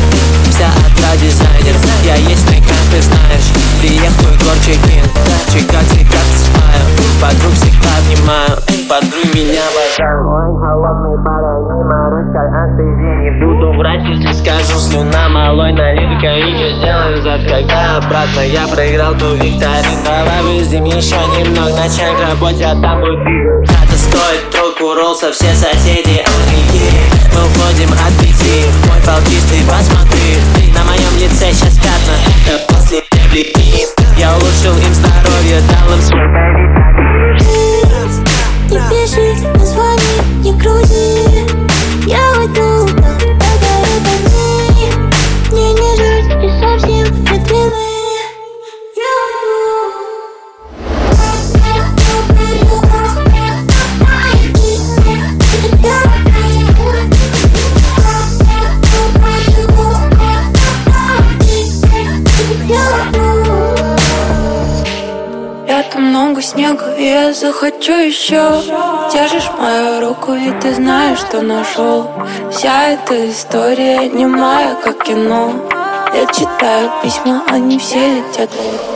Вся отра-дизайнер, я есть на экран, ты знаешь. Приехал горчикин, чикать спаю. Подруг всегда обнимаю, подруг меня обожаю. Ой, холодный парень, не морочь, антизи. Не буду врать, если скажу, слюна малой налит кофе. Сделаю зад, когда обратно я проиграл ту викторину. Давай выйдем еще немного, на чай к работе, а там будет видно. Это стоит тройку роллса, все соседи охренели. Мы уходим от пяти, мой пал чистый, посмотри. На моем лице сейчас пятна, это после реплики. Я улучшил им здоровье, дал им свой витамин. Не пиши, не звони, не грузи. Я уйду, когда это дни. Мне не жить и совсем не длины. Лето много снега, и я захочу еще. Держишь мою руку, и ты знаешь, что нашел. Вся эта история немая, как кино. Я читаю письма, они все летят.